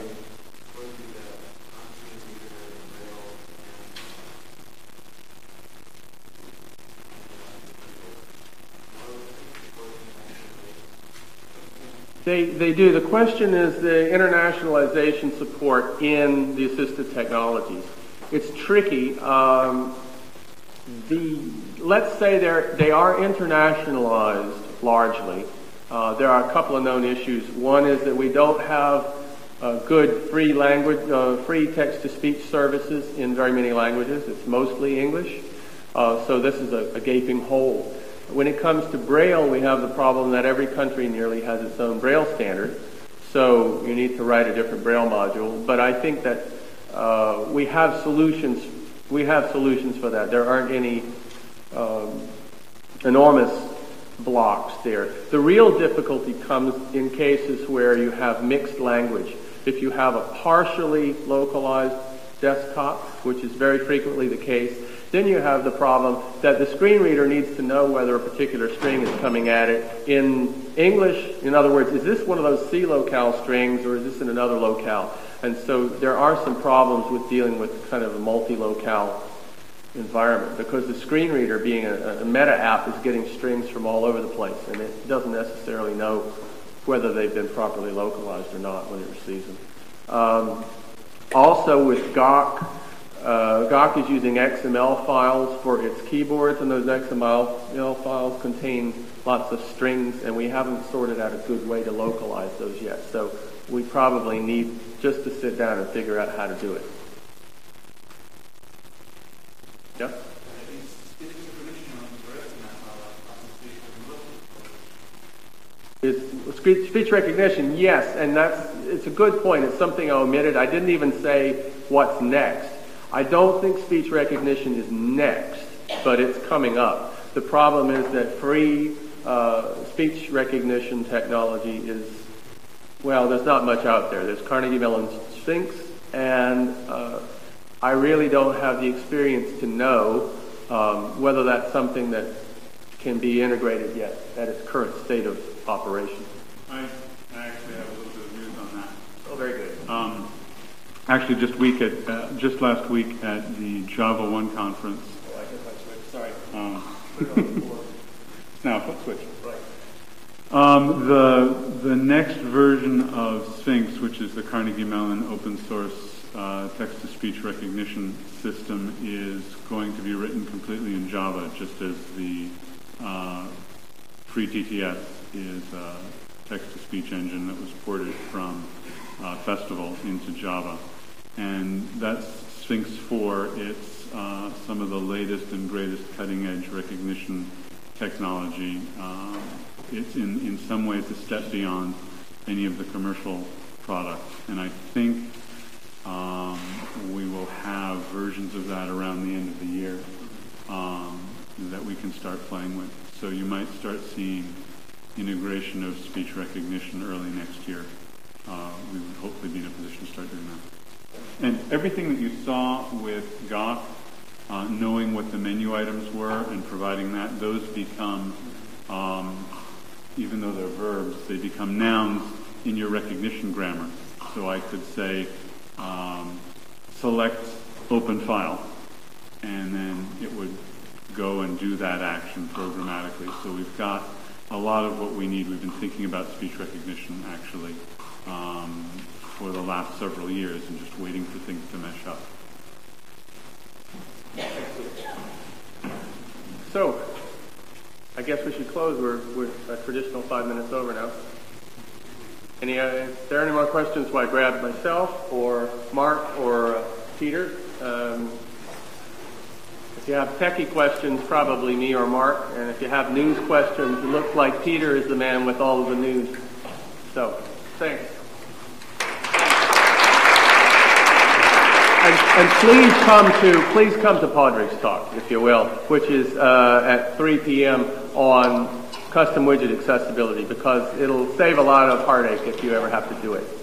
They, they do. The question is the internationalization support in the assistive technologies. It's tricky. Um, the, let's say they're, they are internationalized largely. Uh, there are a couple of known issues. One is that we don't have uh, good free language, uh, free text-to-speech services in very many languages. It's mostly English. Uh, so this is a, a gaping hole. When it comes to Braille, we have the problem that every country nearly has its own Braille standard. So you need to write a different Braille module. But I think that uh, we have solutions. We have solutions for that. There aren't any um, enormous blocks there. The real difficulty comes in cases where you have mixed language. If you have a partially localized desktop, which is very frequently the case, then you have the problem that the screen reader needs to know whether a particular string is coming at it in English. In other words, is this one of those C locale strings or is this in another locale? And so there are some problems with dealing with kind of a multi-locale environment, because the screen reader, being a, a meta app, is getting strings from all over the place, and it doesn't necessarily know whether they've been properly localized or not when it receives them. Um, also with G O C, uh, G O C is using X M L files for its keyboards, and those X M L files contain lots of strings, and we haven't sorted out a good way to localize those yet. So we probably need just to sit down and figure out how to do it. Yeah? Is speech recognition, yes, and that's, it's a good point. It's something I omitted. I didn't even say what's next. I don't think speech recognition is next, but it's coming up. The problem is that free uh, speech recognition technology is, well, there's not much out there. There's Carnegie Mellon Sphinx, and uh, I really don't have the experience to know um, whether that's something that can be integrated yet at its current state of operation. I, I actually have a little bit of news on that. Oh, very good. Um, actually, just week at uh, just last week at the Java One conference. Oh, I guess I switched. Sorry. Um, now, foot switch. Right. Um, the the next version of Sphinx, which is the Carnegie Mellon open source uh, text-to-speech recognition system, is going to be written completely in Java, just as the uh, free T T S is a text-to-speech engine that was ported from uh, Festival into Java. And that's Sphinx four. It's uh, some of the latest and greatest cutting-edge recognition technology. Um, it's in, in some ways a step beyond any of the commercial products. And I think um, we will have versions of that around the end of the year um, that we can start playing with. So you might start seeing integration of speech recognition early next year. Uh, we would hopefully be in a position to start doing that. And everything that you saw with Goth, uh, knowing what the menu items were and providing that, those become, um, even though they're verbs, they become nouns in your recognition grammar. So I could say, um, select open file, and then it would go and do that action programmatically. So we've got a lot of what we need. We've been thinking about speech recognition actually um, for the last several years and just waiting for things to mesh up. So, I guess we should close. We're, we're a traditional five minutes over now. Any, uh, if there are any more questions, so I grab myself or Mark or uh, Peter. Um, If you have techie questions, probably me or Mark. And if you have news questions, it looks like Peter is the man with all of the news. So, thanks. And, and please come to please come to Padraig's talk, if you will, which is uh, at three p.m. on custom widget accessibility, because it'll save a lot of heartache if you ever have to do it.